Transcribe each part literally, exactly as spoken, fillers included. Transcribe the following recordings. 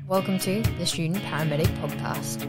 Welcome to the Student Paramedic Podcast.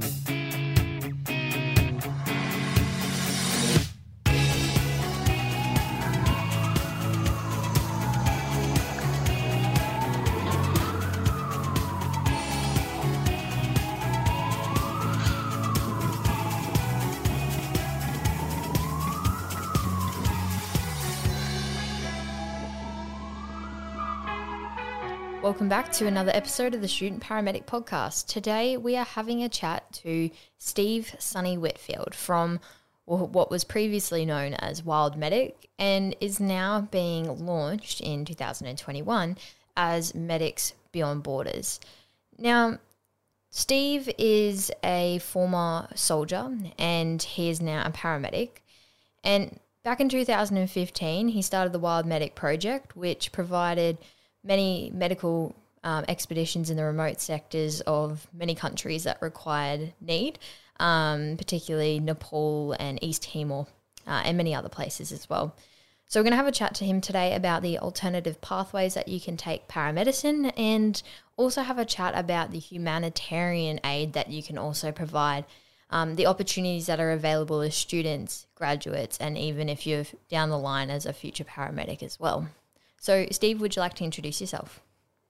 Welcome back to another episode of the Student Paramedic Podcast. Today we are having a chat to Steve Sonny Whitfield from what was previously known as Wild Medic and is now being launched in two thousand twenty-one as Medics Beyond Borders. Now, Steve is a former soldier and he is now a paramedic. And back in two thousand fifteen, he started the Wild Medic project, which provided many medical um, expeditions in the remote sectors of many countries that required need, um, particularly Nepal and East Timor uh, and many other places as well. So we're going to have a chat to him today about the alternative pathways that you can take paramedicine and also have a chat about the humanitarian aid that you can also provide, um, the opportunities that are available as students, graduates, and even if you're down the line as a future paramedic as well. So, Steve, would you like to introduce yourself?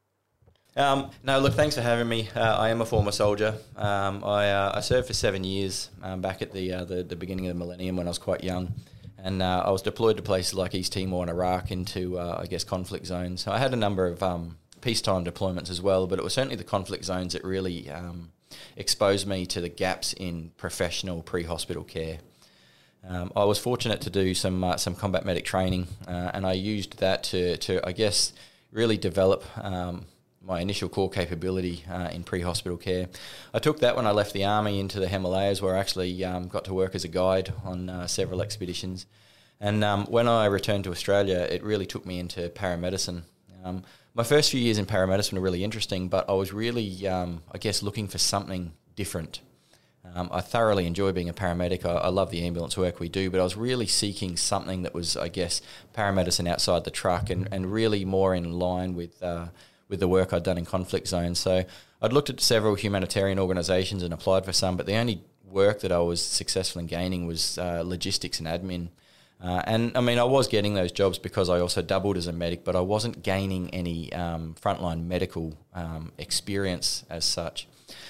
Um, no, look, thanks for having me. Uh, I am a former soldier. Um, I, uh, I served for seven years um, back at the, uh, the the beginning of the millennium when I was quite young. And uh, I was deployed to places like East Timor and Iraq into, uh, I guess, conflict zones. So I had a number of um, peacetime deployments as well, but it was certainly the conflict zones that really um, exposed me to the gaps in professional pre-hospital care. Um, I was fortunate to do some uh, some combat medic training, uh, and I used that to, to I guess, really develop um, my initial core capability uh, in pre-hospital care. I took that when I left the Army into the Himalayas, where I actually um, got to work as a guide on uh, several expeditions. And um, when I returned to Australia, it really took me into paramedicine. Um, my first few years in paramedicine were really interesting, but I was really, um, I guess, looking for something different. Um, I thoroughly enjoy being a paramedic. I, I love the ambulance work we do, but I was really seeking something that was, I guess, paramedicine outside the truck and, and really more in line with uh, with the work I'd done in conflict zones. So I'd looked at several humanitarian organisations and applied for some, but the only work that I was successful in gaining was uh, logistics and admin. Uh, and, I mean, I was getting those jobs because I also doubled as a medic, but I wasn't gaining any um, frontline medical um, experience as such.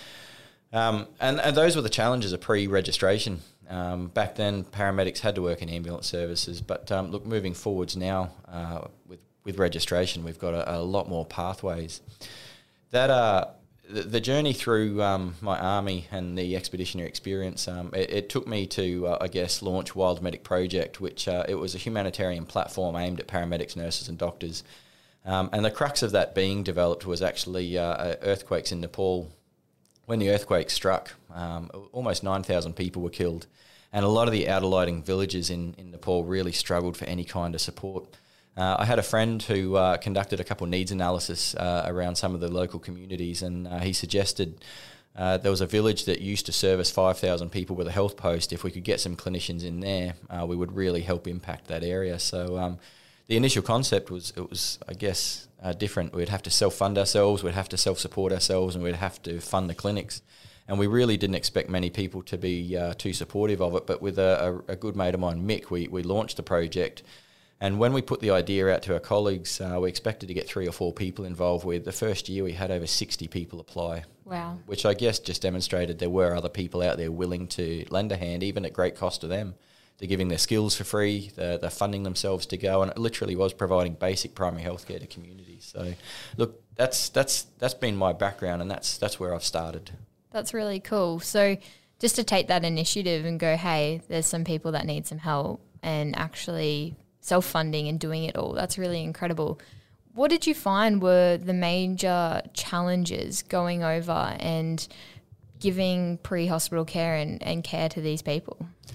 Um, and, and those were the challenges of pre-registration. Um, back then, paramedics had to work in ambulance services, but um, look, moving forwards now uh, with with registration, we've got a, a lot more pathways. That uh, the, the journey through um, my army and the expeditionary experience, um, it, it took me to, uh, I guess, launch Wild Medic Project, which uh, it was a humanitarian platform aimed at paramedics, nurses, and doctors. Um, and the crux of that being developed was actually uh, earthquakes in Nepal. When the earthquake struck, um, almost nine thousand people were killed, and a lot of the outer-lying villages in, in Nepal really struggled for any kind of support. Uh, I had a friend who uh, conducted a couple of needs analysis uh, around some of the local communities, and uh, he suggested uh, there was a village that used to service five thousand people with a health post. If we could get some clinicians in there, uh, we would really help impact that area. So um, the initial concept was, it was, I guess, Uh, different. We'd have to self-fund ourselves, we'd have to self-support ourselves, and we'd have to fund the clinics. And we really didn't expect many people to be uh, too supportive of it, but with a, a, a good mate of mine, Mick, we, we launched the project. And when we put the idea out to our colleagues, uh, we expected to get three or four people involved with. The first year we had over sixty people apply. Wow. Which I guess just demonstrated there were other people out there willing to lend a hand, even at great cost to them. They're giving their skills for free, they're, they're funding themselves to go, and it literally was providing basic primary healthcare to communities. So, look, that's that's that's been my background, and that's that's where I've started. That's really cool. So just to take that initiative and go, hey, there's some people that need some help, and actually self-funding and doing it all, that's really incredible. What did you find were the major challenges going over and giving pre-hospital care and, and care to these people?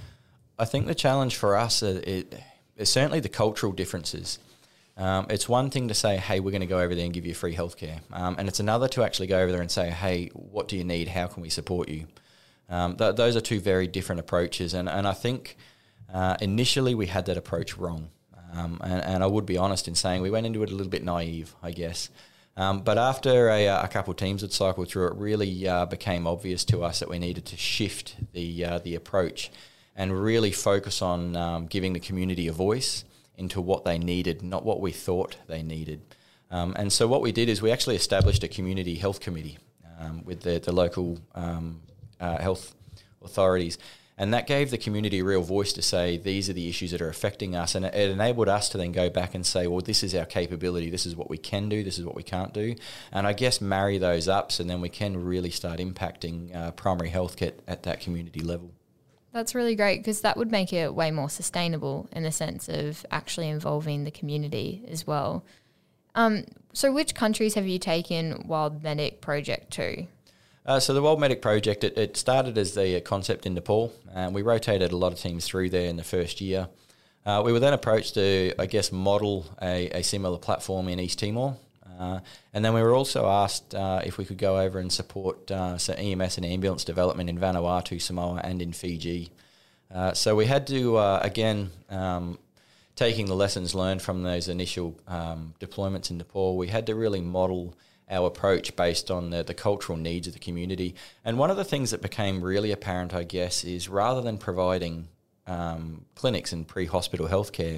I think the challenge for us is, it, is certainly the cultural differences. Um, it's one thing to say, hey, we're going to go over there and give you free healthcare. Um, and it's another to actually go over there and say, hey, what do you need? How can we support you? Um, th- those are two very different approaches. And, and I think uh, initially we had that approach wrong. Um, and, and I would be honest in saying we went into it a little bit naive, I guess. Um, but after a, a couple of teams had cycled through, it really uh, became obvious to us that we needed to shift the uh, the approach and really focus on um, giving the community a voice into what they needed, not what we thought they needed. Um, and so what we did is we actually established a community health committee um, with the, the local um, uh, health authorities. And that gave the community a real voice to say, these are the issues that are affecting us. And it, it enabled us to then go back and say, well, this is our capability. This is what we can do. This is what we can't do. And I guess marry those up so then we can really start impacting uh, primary health care at that community level. That's really great because that would make it way more sustainable in the sense of actually involving the community as well. Um, so which countries have you taken Wild Medic project to? Uh, so the Wild Medic project, it, it started as the concept in Nepal, and we rotated a lot of teams through there in the first year. Uh, we were then approached to, I guess, model a, a similar platform in East Timor. Uh, and then we were also asked uh, if we could go over and support uh, so E M S and ambulance development in Vanuatu, Samoa and in Fiji. Uh, so we had to, uh, again, um, taking the lessons learned from those initial um, deployments in Nepal, we had to really model our approach based on the, the cultural needs of the community. And one of the things that became really apparent, I guess, is rather than providing um, clinics and pre-hospital healthcare,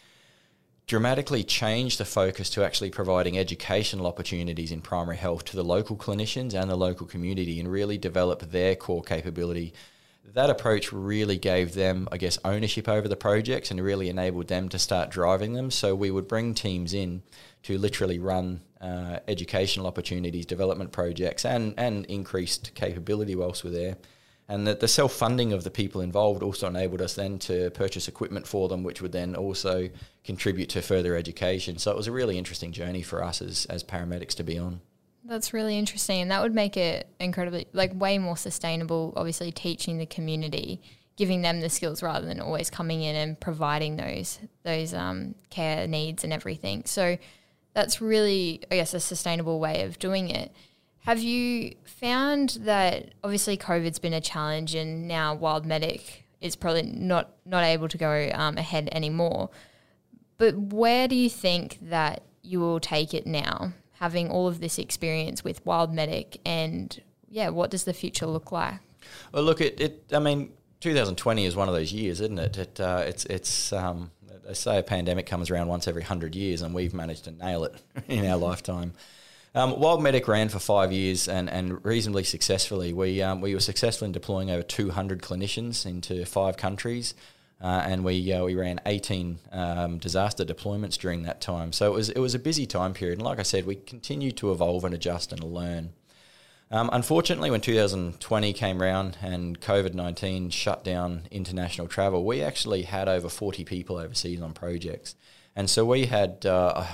dramatically change the focus to actually providing educational opportunities in primary health to the local clinicians and the local community and really develop their core capability. That approach really gave them, I guess, ownership over the projects and really enabled them to start driving them. So we would bring teams in to literally run uh, educational opportunities, development projects, and, and increased capability whilst we're there. And the, the self-funding of the people involved also enabled us then to purchase equipment for them, which would then also contribute to further education. So it was a really interesting journey for us as, as paramedics to be on. That's really interesting, and that would make it incredibly, like, way more sustainable, obviously teaching the community, giving them the skills rather than always coming in and providing those those um, care needs and everything. So that's really, I guess, a sustainable way of doing it. Have you found that, obviously COVID's been a challenge and now Wild Medic is probably not, not able to go um, ahead anymore, but where do you think that you will take it now, having all of this experience with Wild Medic, and yeah, what does the future look like? Well, look, it, it I mean, two thousand twenty is one of those years, isn't it? It uh, it's it's um, they say a pandemic comes around once every hundred years, and we've managed to nail it in our lifetime. Um, Wild Medic ran for five years and, and reasonably successfully. We um, we were successful in deploying over two hundred clinicians into five countries. Uh, and we uh, we ran eighteen um, disaster deployments during that time. So it was it was a busy time period. And like I said, we continued to evolve and adjust and learn. Um, unfortunately, when two thousand twenty came around and COVID nineteen shut down international travel, we actually had over forty people overseas on projects. And so we had, uh,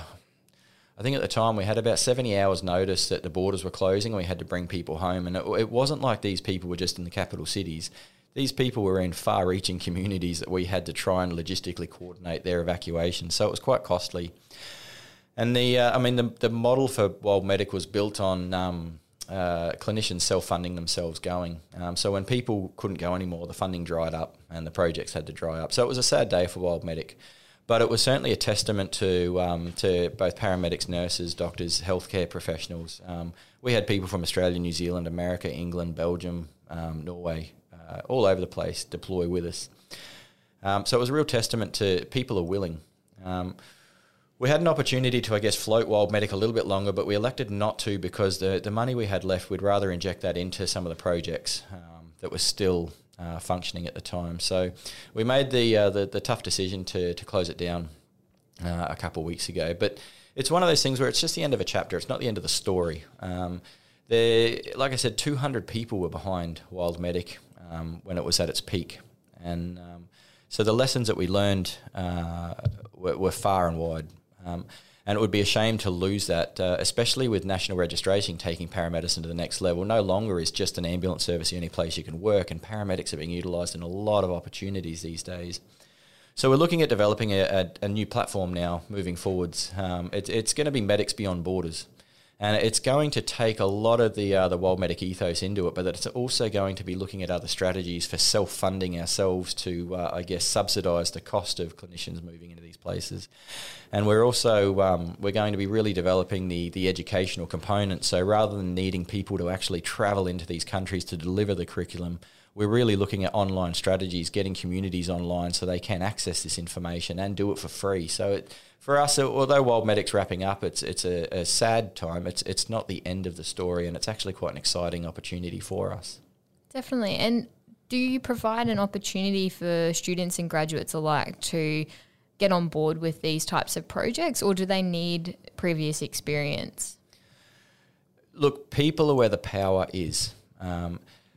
I think at the time, we had about seventy hours notice that the borders were closing and we had to bring people home. And it, it wasn't like these people were just in the capital cities. These people were in far-reaching communities that we had to try and logistically coordinate their evacuation. So it was quite costly. And the, uh, I mean, the, the model for Wild Medic was built on um, uh, clinicians self-funding themselves going. Um, so when people couldn't go anymore, the funding dried up and the projects had to dry up. So it was a sad day for Wild Medic. But it was certainly a testament to um, to both paramedics, nurses, doctors, healthcare professionals. Um, we had people from Australia, New Zealand, America, England, Belgium, um, Norway, Uh, all over the place deploy with us. Um, so it was a real testament to people are willing. Um, we had an opportunity to, I guess, float Wild Medic a little bit longer, but we elected not to because the, the money we had left, we'd rather inject that into some of the projects um, that were still uh, functioning at the time. So we made the uh, the, the tough decision to, to close it down uh, a couple of weeks ago. But it's one of those things where it's just the end of a chapter. It's not the end of the story. Um, there, like I said, two hundred people were behind Wild Medic Um, when it was at its peak. And um, so the lessons that we learned uh, were, were far and wide. Um, and it would be a shame to lose that, uh, especially with national registration taking paramedicine to the next level. No longer is just an ambulance service the only place you can work, and paramedics are being utilised in a lot of opportunities these days. So we're looking at developing a, a, a new platform now moving forwards. Um, it, it's going to be Medics Beyond Borders. And it's going to take a lot of the uh, the Wild Medic ethos into it, but it's also going to be looking at other strategies for self-funding ourselves to, uh, I guess, subsidise the cost of clinicians moving into these places. And we're also um, we're going to be really developing the the educational component. So rather than needing people to actually travel into these countries to deliver the curriculum, we're really looking at online strategies, getting communities online so they can access this information and do it for free. So it, for us, although Wild Medic's wrapping up, it's it's a, a sad time. It's it's not the end of the story, and it's actually quite an exciting opportunity for us. Definitely. And do you provide an opportunity for students and graduates alike to get on board with these types of projects, or do they need previous experience? Look, people are where the power is. Um,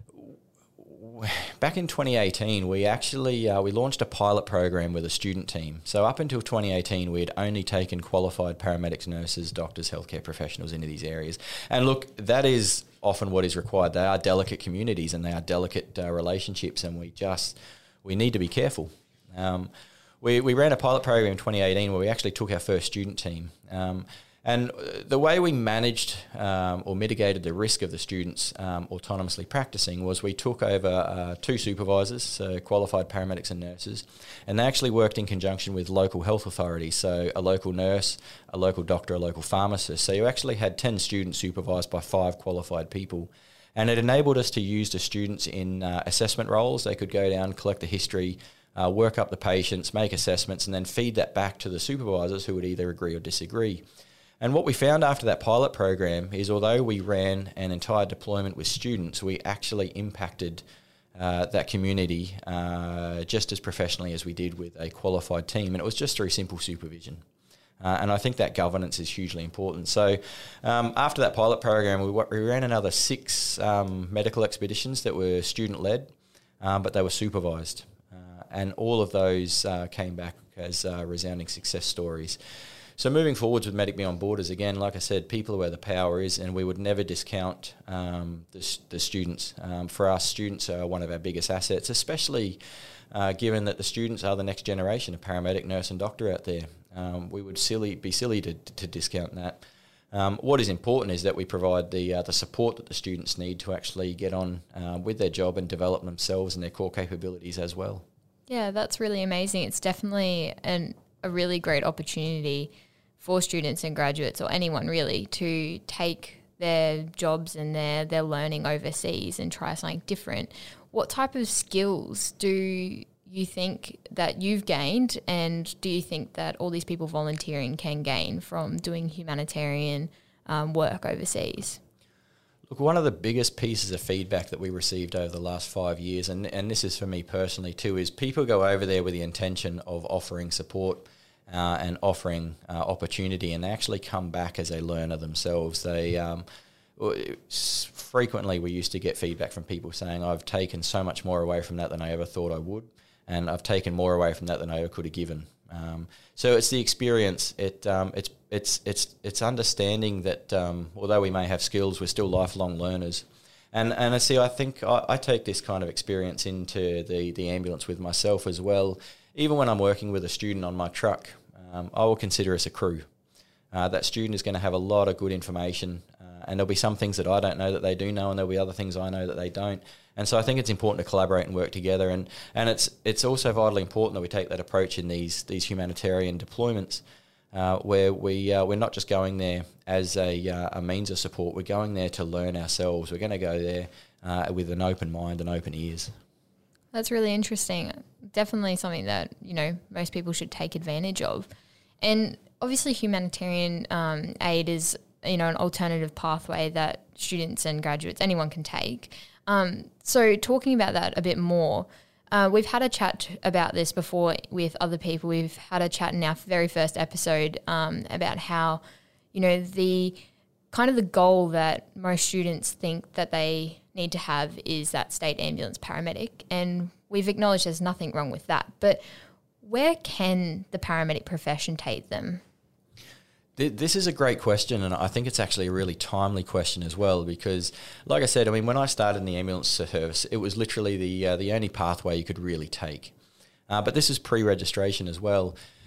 Back in twenty eighteen, we actually uh, we launched a pilot program with a student team. So up until twenty eighteen, we had only taken qualified paramedics, nurses, doctors, healthcare professionals into these areas. And look, that is often what is required. They are delicate communities and they are delicate uh, relationships, and we just we need to be careful. Um, we we ran a pilot program in twenty eighteen where we actually took our first student team. Um, And the way we managed um, or mitigated the risk of the students um, autonomously practicing was we took over uh, two supervisors, so qualified paramedics and nurses, and they actually worked in conjunction with local health authorities, so a local nurse, a local doctor, a local pharmacist. So you actually had ten students supervised by five qualified people. And it enabled us to use the students in uh, assessment roles. They could go down, collect the history, uh, work up the patients, make assessments, and then feed that back to the supervisors who would either agree or disagree. And what we found after that pilot program is although we ran an entire deployment with students, we actually impacted uh, that community uh, just as professionally as we did with a qualified team. And it was just through simple supervision. Uh, and I think that governance is hugely important. So um, after that pilot program, we, we ran another six um, medical expeditions that were student-led, um, but they were supervised. Uh, and all of those uh, came back as uh, resounding success stories. So moving forwards with Medic Beyond Borders, again, like I said, people are where the power is, and we would never discount um, the, the students. Um, for us, students are one of our biggest assets, especially uh, given that the students are the next generation of paramedic, nurse and doctor out there. Um, we would silly be silly to, to discount that. Um, what is important is that we provide the uh, the support that the students need to actually get on uh, with their job and develop themselves and their core capabilities as well. Yeah, that's really amazing. It's definitely an, a really great opportunity for students and graduates, or anyone really, to take their jobs and their, their learning overseas and try something different. What type of skills do you think that you've gained, and do you think that all these people volunteering can gain from doing humanitarian um, work overseas? Look, one of the biggest pieces of feedback that we received over the last five years, and, and this is for me personally too, is people go over there with the intention of offering support uh, and offering uh, opportunity, and they actually come back as a learner themselves. They um, frequently we used to get feedback from people saying, I've taken so much more away from that than I ever thought I would, and I've taken more away from that than I ever could have given. Um, so it's the experience. It um, it's it's it's it's understanding that um, although we may have skills, we're still lifelong learners. And and I see. I think I, I take this kind of experience into the the ambulance with myself as well. Even when I'm working with a student on my truck, um, I will consider us a crew. Uh, that student is going to have a lot of good information, uh, and there'll be some things that I don't know that they do know, and there'll be other things I know that they don't. And so I think it's important to collaborate and work together, and, and it's it's also vitally important that we take that approach in these these humanitarian deployments, uh, where we uh, we're not just going there as a uh, a means of support. We're going there to learn ourselves. We're going to go there uh, with an open mind and open ears. That's really interesting. Definitely something that, you know, most people should take advantage of. And obviously humanitarian um, aid is, you know, an alternative pathway that students and graduates, anyone can take. Um, so talking about that a bit more, uh, we've had a chat about this before with other people. We've had a chat in our very first episode um, about how, you know, the kind of the goal that most students think that they need to have is that state ambulance paramedic. And we've acknowledged there's nothing wrong with that. But where can the paramedic profession take them? This is a great question, and I think it's actually a really timely question as well, because, like I said, I mean, when I started in the ambulance service, it was literally the uh, the only pathway you could really take. Uh, but this is pre-registration as well.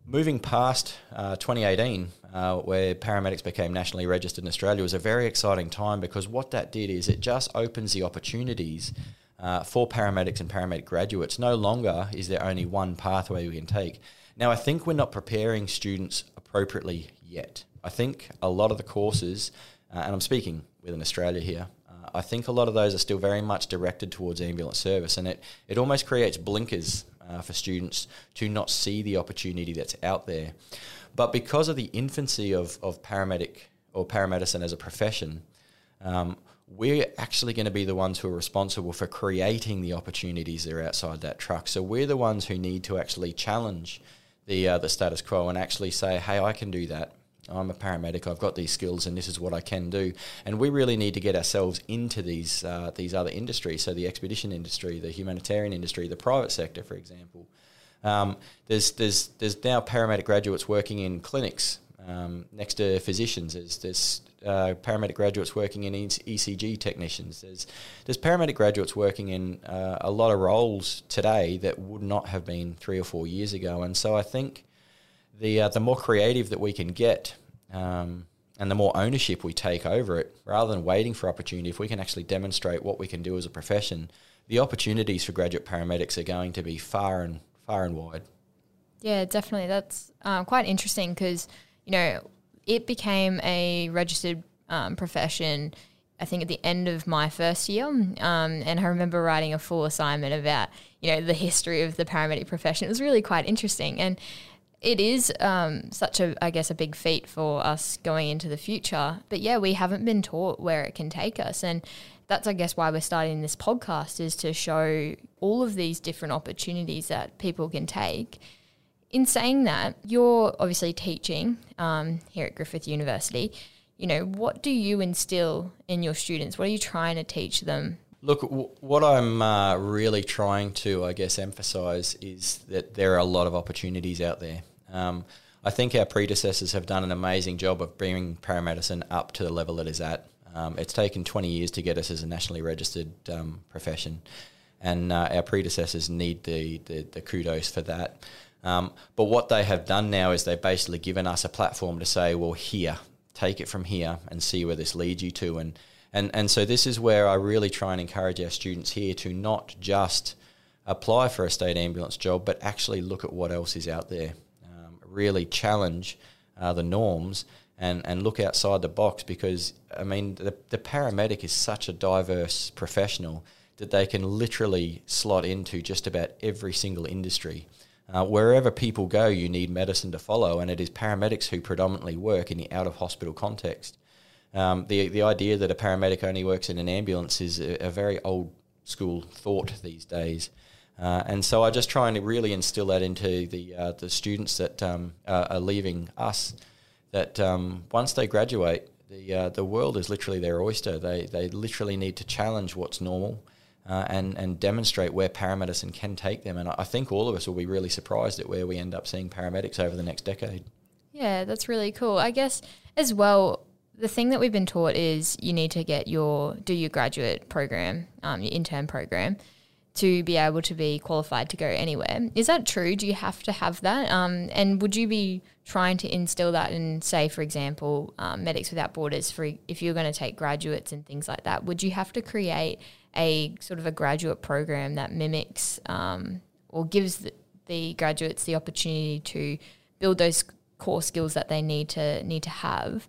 moving past uh, twenty eighteen, uh, where paramedics became nationally registered in Australia, was a very exciting time, because what that did is it just opens the opportunities uh, for paramedics and paramedic graduates. No longer is there only one pathway we can take. Now, I think we're not preparing students appropriately yet. I think a lot of the courses, uh, and I'm speaking within Australia here, uh, I think a lot of those are still very much directed towards ambulance service, and it, it almost creates blinkers uh, for students to not see the opportunity that's out there. But because of the infancy of, of paramedic or paramedicine as a profession, um, we're actually going to be the ones who are responsible for creating the opportunities that are outside that truck. So we're the ones who need to actually challenge the uh, the status quo and actually say, hey, I can do that. I'm a paramedic, I've got these skills, and this is what I can do. And we really need to get ourselves into these uh, these other industries, so the expedition industry, the humanitarian industry, the private sector, for example. Um, there's there's there's now paramedic graduates working in clinics um, next to physicians. There's there's uh, paramedic graduates working in E C G technicians. There's there's paramedic graduates working in uh, a lot of roles today that would not have been three or four years ago. And so I think the uh, the more creative that we can get, um, and the more ownership we take over it, rather than waiting for opportunity, if we can actually demonstrate what we can do as a profession, the opportunities for graduate paramedics are going to be far and far and wide. Yeah, definitely. That's uh, quite interesting, because, you know, it became a registered um, profession, I think, at the end of my first year. Um, and I remember writing a full assignment about, you know, the history of the paramedic profession. It was really quite interesting. And it is um, such a, I guess, a big feat for us going into the future. But yeah, we haven't been taught where it can take us. And that's, I guess, why we're starting this podcast, is to show all of these different opportunities that people can take. In saying that, you're obviously teaching um, here at Griffith University. You know, what do you instill in your students? What are you trying to teach them? Look, w- what I'm uh, really trying to, I guess, emphasise is that there are a lot of opportunities out there. Um, I think our predecessors have done an amazing job of bringing paramedicine up to the level it is at. Um, it's taken twenty years to get us as a nationally registered um, profession, and uh, our predecessors need the, the, the kudos for that. Um, but what they have done now is they've basically given us a platform to say, well, here, take it from here and see where this leads you to. And And and so this is where I really try and encourage our students here to not just apply for a state ambulance job, but actually look at what else is out there. Um, really challenge uh, the norms and, and look outside the box, because, I mean, the, the paramedic is such a diverse professional that they can literally slot into just about every single industry. Uh, wherever people go, you need medicine to follow, and it is paramedics who predominantly work in the out-of-hospital context. Um, the the idea that a paramedic only works in an ambulance is a, a very old school thought these days, uh, and so I just try and really instill that into the uh, the students that um, are, are leaving us. That um, once they graduate, the uh, the world is literally their oyster. They they literally need to challenge what's normal, uh, and and demonstrate where paramedicine can take them. And I think all of us will be really surprised at where we end up seeing paramedics over the next decade. Yeah, that's really cool. I guess as well, the thing that we've been taught is you need to get your do your graduate program, um, your intern program, to be able to be qualified to go anywhere. Is that true? Do you have to have that? Um, and would you be trying to instill that in, say, for example, um, Medics Without Borders, for if you're going to take graduates and things like that, would you have to create a sort of a graduate program that mimics um, or gives the, the graduates the opportunity to build those core skills that they need to need to have?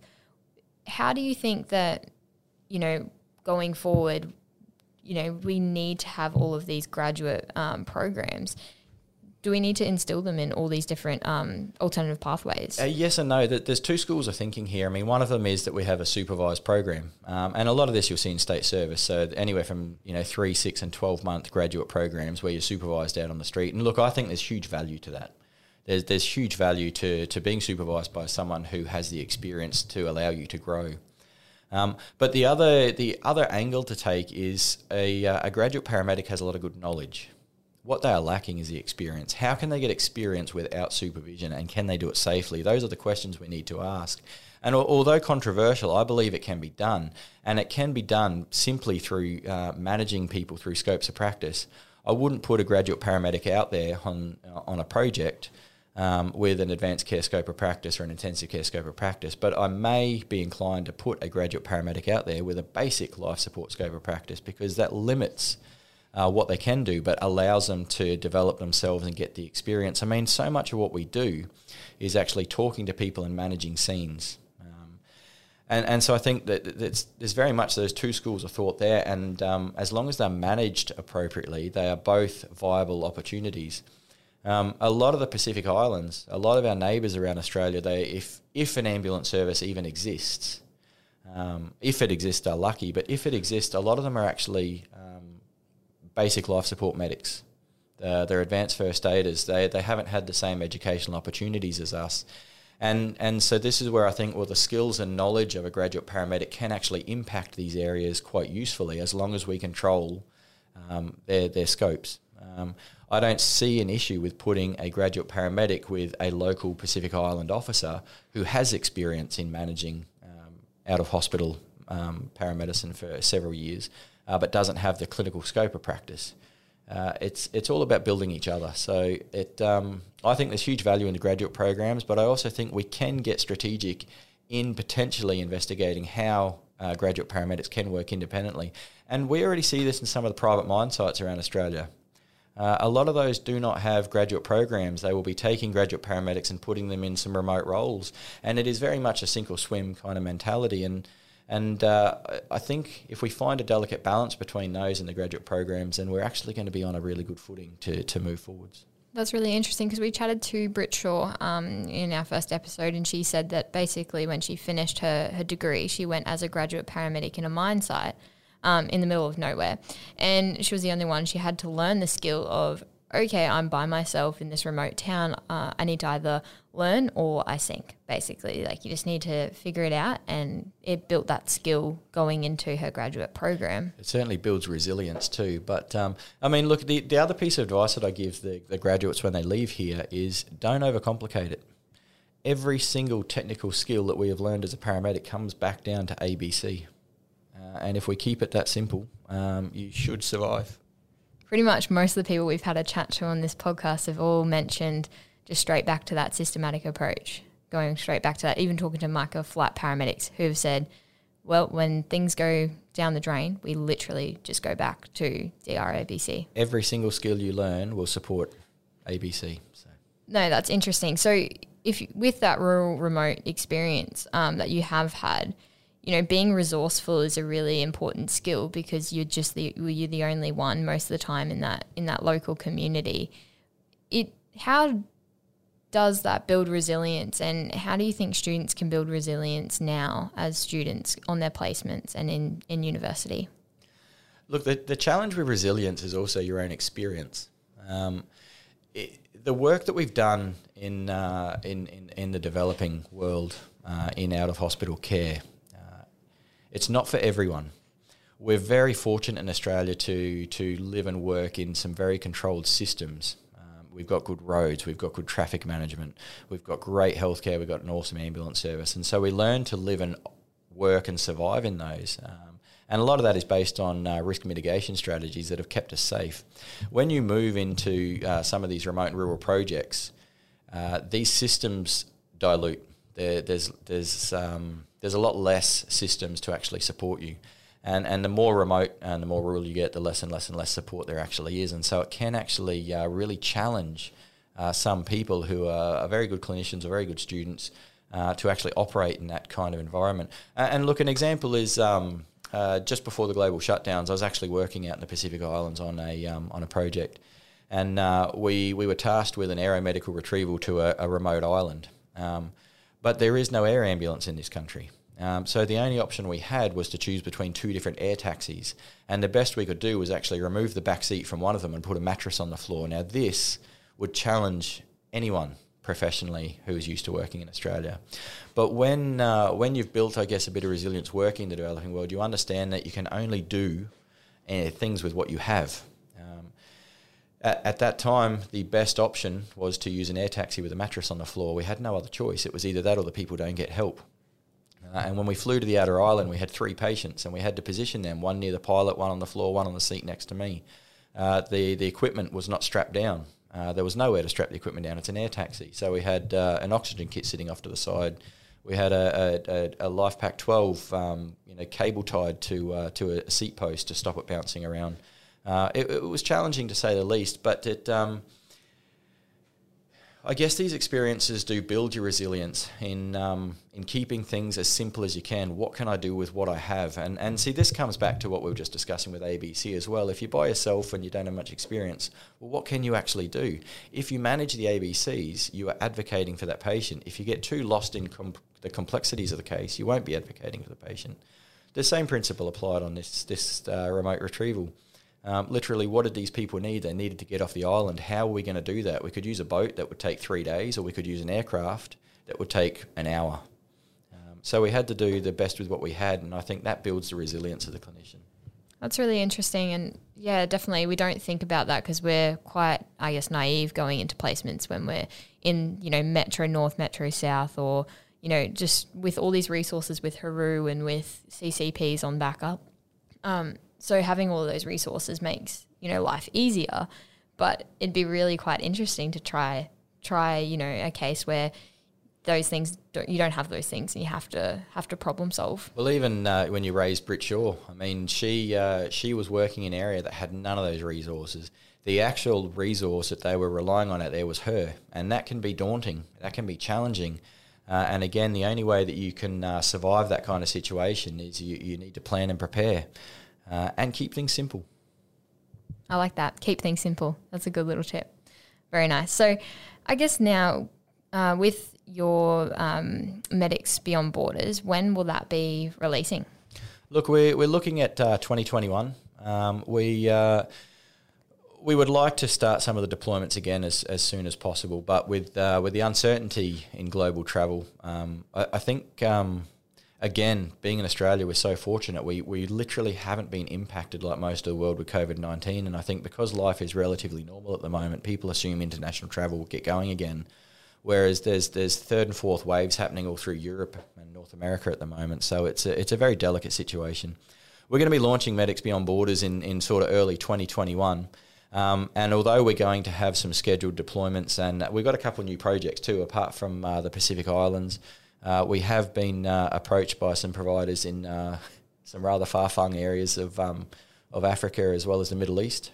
How do you think that, you know, going forward, you know, we need to have all of these graduate um, programs? Do we need to instill them in all these different um, alternative pathways? Uh, yes and no. There's two schools of thinking here. I mean, one of them is that we have a supervised program, um, and a lot of this you'll see in state service. So anywhere from, you know, three, six, and twelve month graduate programs where you're supervised out on the street. And look, I think there's huge value to that. There's there's huge value to to being supervised by someone who has the experience to allow you to grow. Um, but the other the other angle to take is a uh, a graduate paramedic has a lot of good knowledge. What they are lacking is the experience. How can they get experience without supervision, and can they do it safely? Those are the questions we need to ask. And al- although controversial, I believe it can be done, and it can be done simply through uh, managing people through scopes of practice. I wouldn't put a graduate paramedic out there on uh, on a project um, with an advanced care scope of practice or an intensive care scope of practice, but I may be inclined to put a graduate paramedic out there with a basic life support scope of practice, because that limits uh, what they can do but allows them to develop themselves and get the experience. I mean, so much of what we do is actually talking to people and managing scenes. And and so I think that it's, there's very much those two schools of thought there, and um, as long as they're managed appropriately, they are both viable opportunities. Um, a lot of the Pacific Islands, a lot of our neighbours around Australia, they if if an ambulance service even exists, um, if it exists, they're lucky, but if it exists, a lot of them are actually um, basic life support medics. Uh, they're advanced first aiders. They they haven't had the same educational opportunities as us. And and so this is where I think, well, the skills and knowledge of a graduate paramedic can actually impact these areas quite usefully, as long as we control um, their, their scopes. Um, I don't see an issue with putting a graduate paramedic with a local Pacific Island officer who has experience in managing um, out-of-hospital um, paramedicine for several years, uh, but doesn't have the clinical scope of practice. Uh, it's it's all about building each other. So it um, I think there's huge value in the graduate programs, but I also think we can get strategic in potentially investigating how uh, graduate paramedics can work independently. And we already see this in some of the private mine sites around Australia. Uh, a lot of those do not have graduate programs. They will be taking graduate paramedics and putting them in some remote roles. And it is very much a sink or swim kind of mentality. And And uh, I think if we find a delicate balance between those and the graduate programs, then we're actually going to be on a really good footing to, to move forwards. That's really interesting, because we chatted to Britt Shaw um, in our first episode, and she said that basically when she finished her, her degree, she went as a graduate paramedic in a mine site um, in the middle of nowhere. And she was the only one. She had to learn the skill of, okay, I'm by myself in this remote town. Uh, I need to either learn or I sink, basically. Like, you just need to figure it out, and it built that skill going into her graduate program. It certainly builds resilience too. But, um, I mean, look, the, the other piece of advice that I give the, the graduates when they leave here is don't overcomplicate it. Every single technical skill that we have learned as a paramedic comes back down to A B C. Uh, and if we keep it that simple, um, you should survive. Pretty much most of the people we've had a chat to on this podcast have all mentioned just straight back to that systematic approach, going straight back to that, even talking to Micah flight paramedics who have said, well, when things go down the drain, we literally just go back to D R A B C. Every single skill you learn will support A B C. So. No, that's interesting. So if with that rural remote experience um, that you have had, you know, being resourceful is a really important skill, because you're just the you're the only one most of the time in that in that local community. It how does that build resilience, and how do you think students can build resilience now as students on their placements and in, in university? Look, the, the challenge with resilience is also your own experience. Um, it, the work that we've done in uh, in, in in the developing world uh, in out of hospital care, uh, it's not for everyone. We're very fortunate in Australia to to live and work in some very controlled systems. We've got good roads, we've got good traffic management, we've got great healthcare, we've got an awesome ambulance service. And so we learn to live and work and survive in those. Um, and a lot of that is based on uh, risk mitigation strategies that have kept us safe. When you move into uh, some of these remote and rural projects, uh, these systems dilute. There, there's, there's, um, there's a lot less systems to actually support you. And and the more remote and the more rural you get, the less and less and less support there actually is. And so it can actually uh, really challenge uh, some people who are, are very good clinicians or very good students uh, to actually operate in that kind of environment. Uh, and look, an example is um, uh, just before the global shutdowns, I was actually working out in the Pacific Islands on a um, on a project. And uh, we, we were tasked with an aeromedical retrieval to a, a remote island. Um, but there is no air ambulance in this country. Um, so the only option we had was to choose between two different air taxis, and the best we could do was actually remove the back seat from one of them and put a mattress on the floor. Now this would challenge anyone professionally who is used to working in Australia. But when uh, when you've built, I guess, a bit of resilience working in the developing world, you understand that you can only do uh, things with what you have. Um, at, at that time, the best option was to use an air taxi with a mattress on the floor. We had no other choice. It was either that or the people don't get help. Uh, and when we flew to the outer island, we had three patients, and we had to position them, one near the pilot, one on the floor, one on the seat next to me. Uh, the, the equipment was not strapped down. Uh, there was nowhere to strap the equipment down. It's an air taxi. So we had uh, an oxygen kit sitting off to the side. We had a, a, a LifePak twelve, um, you know, cable tied to uh, to a seat post to stop it bouncing around. Uh, it, it was challenging to say the least, but it, um, I guess these experiences do build your resilience in um, in keeping things as simple as you can. What can I do with what I have? And and see, this comes back to what we were just discussing with A B C as well. If you're by yourself and you don't have much experience, well, what can you actually do? If you manage the A B Cs, you are advocating for that patient. If you get too lost in comp- the complexities of the case, you won't be advocating for the patient. The same principle applied on this, this uh, remote retrieval. Um, literally, what did these people need? They needed to get off the island. How are we going to do that? We could use a boat that would take three days, or we could use an aircraft that would take an hour. Um, so we had to do the best with what we had, and I think that builds the resilience of the clinician. That's really interesting. And yeah, definitely we don't think about that because we're quite, I guess, naive going into placements when we're in, you know, Metro North, Metro South, or, you know, just with all these resources with Haru and with C C Ps on backup. Um, so having all of those resources makes, you know, life easier, but it'd be really quite interesting to try, try, you know, a case where those things, don't, you don't have those things and you have to have to problem solve. Well, even uh, when you raised Brit Shaw, I mean, she uh, she was working in an area that had none of those resources. The actual resource that they were relying on out there was her, and that can be daunting. That can be challenging. Uh, and again, the only way that you can uh, survive that kind of situation is you, you need to plan and prepare uh, and keep things simple. I like that. Keep things simple. That's a good little tip. Very nice. So I guess now uh, with your um, Medics Beyond Borders, when will that be releasing? Look, we're, we're looking at uh, twenty twenty-one. Um, we... Uh, We would like to start some of the deployments again as, as soon as possible, but with uh, with the uncertainty in global travel, um, I, I think, um, again, being in Australia, we're so fortunate. We, we literally haven't been impacted like most of the world with COVID nineteen, and I think because life is relatively normal at the moment, people assume international travel will get going again, whereas there's there's third and fourth waves happening all through Europe and North America at the moment, so it's a, it's a very delicate situation. We're going to be launching Medics Beyond Borders in, in sort of early twenty twenty-one. Um, and although we're going to have some scheduled deployments, and we've got a couple of new projects too, apart from uh, the Pacific Islands, uh, we have been uh, approached by some providers in uh, some rather far-flung areas of um, of Africa as well as the Middle East.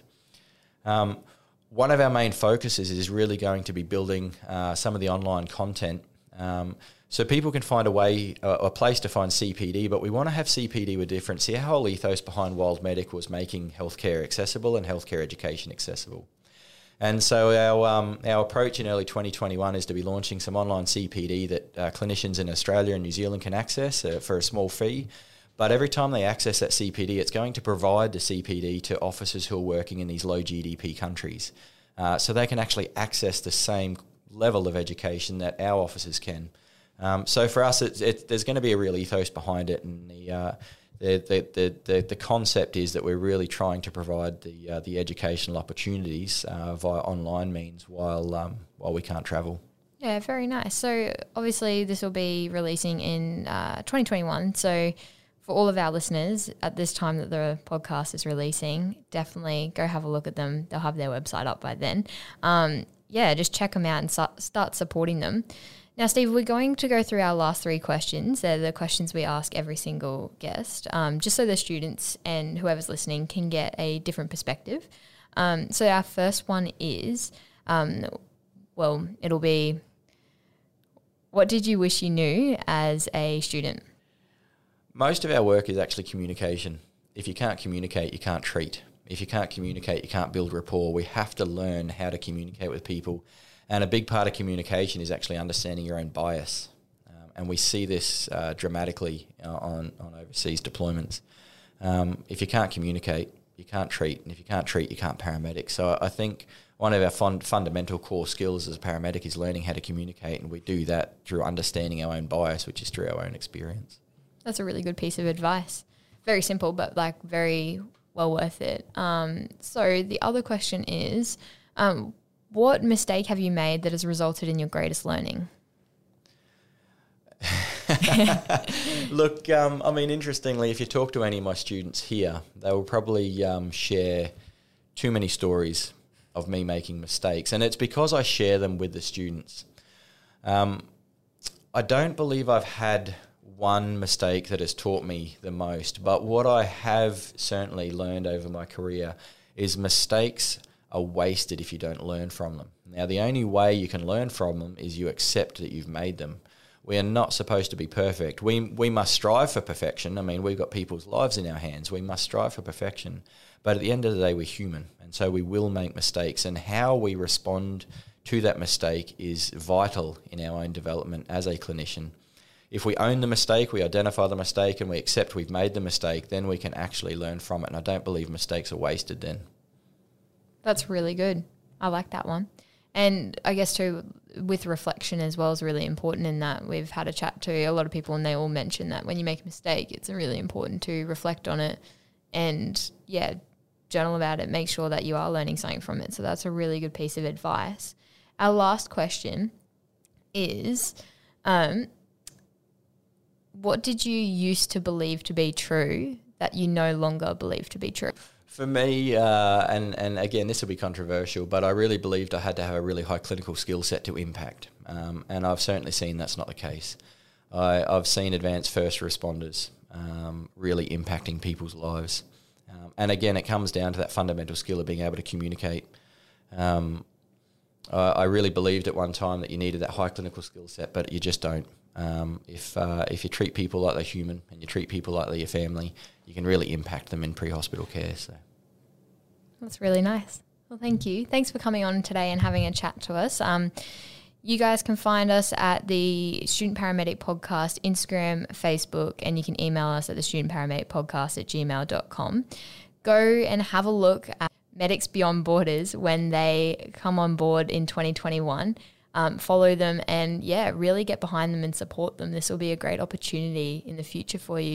Um, one of our main focuses is really going to be building uh, some of the online content um, so people can find a way, uh, a place to find C P D, but we want to have C P D with difference. See, our whole ethos behind Wild Medic was making healthcare accessible and healthcare education accessible. And so our um, our approach in early twenty twenty-one is to be launching some online C P D that uh, clinicians in Australia and New Zealand can access uh, for a small fee. But every time they access that C P D, it's going to provide the C P D to officers who are working in these low G D P countries. Uh, so they can actually access the same level of education that our officers can. Um, so for us, it's, it, there's going to be a real ethos behind it, and the, uh, the, the, the, the, the concept is that we're really trying to provide the uh, the educational opportunities uh, via online means while um, while we can't travel. Yeah, very nice. So obviously this will be releasing in uh, twenty twenty-one. So for all of our listeners, at this time that the podcast is releasing, definitely go have a look at them. They'll have their website up by then. Um, yeah, just check them out and start, start supporting them. Now, Steve, we're going to go through our last three questions. They're the questions we ask every single guest, um, just so the students and whoever's listening can get a different perspective. Um, so our first one is, um, well, it'll be, what did you wish you knew as a student? Most of our work is actually communication. If you can't communicate, you can't treat. If you can't communicate, you can't build rapport. We have to learn how to communicate with people. And a big part of communication is actually understanding your own bias. Um, and we see this uh, dramatically uh, on, on overseas deployments. Um, if you can't communicate, you can't treat. And if you can't treat, you can't paramedic. So I think one of our fun, fundamental core skills as a paramedic is learning how to communicate. And we do that through understanding our own bias, which is through our own experience. That's a really good piece of advice. Very simple, but like very well worth it. Um, so the other question is, um, what mistake have you made that has resulted in your greatest learning? Look, um, I mean, interestingly, if you talk to any of my students here, they will probably um, share too many stories of me making mistakes, and it's because I share them with the students. Um, I don't believe I've had one mistake that has taught me the most, but what I have certainly learned over my career is mistakes are wasted if you don't learn from them. Now, the only way you can learn from them is you accept that you've made them. We are not supposed to be perfect. We we must strive for perfection. I mean, we've got people's lives in our hands. We must strive for perfection. But at the end of the day, we're human, and so we will make mistakes, and how we respond to that mistake is vital in our own development as a clinician. If we own the mistake, we identify the mistake, and we accept we've made the mistake, then we can actually learn from it, and I don't believe mistakes are wasted then. That's really good. I like that one. And I guess too, with reflection as well is really important in that. We've had a chat to a lot of people and they all mention that when you make a mistake, it's really important to reflect on it and, yeah, journal about it, make sure that you are learning something from it. So that's a really good piece of advice. Our last question is, um, what did you used to believe to be true that you no longer believe to be true? For me, uh, and, and again, this will be controversial, but I really believed I had to have a really high clinical skill set to impact. Um, and I've certainly seen that's not the case. I, I've seen advanced first responders um, really impacting people's lives. Um, and again, it comes down to that fundamental skill of being able to communicate. Um, I, I really believed at one time that you needed that high clinical skill set, but you just don't. Um, if uh, if you treat people like they're human and you treat people like they're your family, you can really impact them in pre-hospital care. So that's really nice. Well, thank you. Thanks for coming on today and having a chat to us. Um, you guys can find us at the Student Paramedic Podcast, Instagram, Facebook, and you can email us at the student paramedic podcast at gmail dot com. Go and have a look at Medics Beyond Borders when they come on board in twenty twenty-one. Um, follow them and, yeah, really get behind them and support them. This will be a great opportunity in the future for you.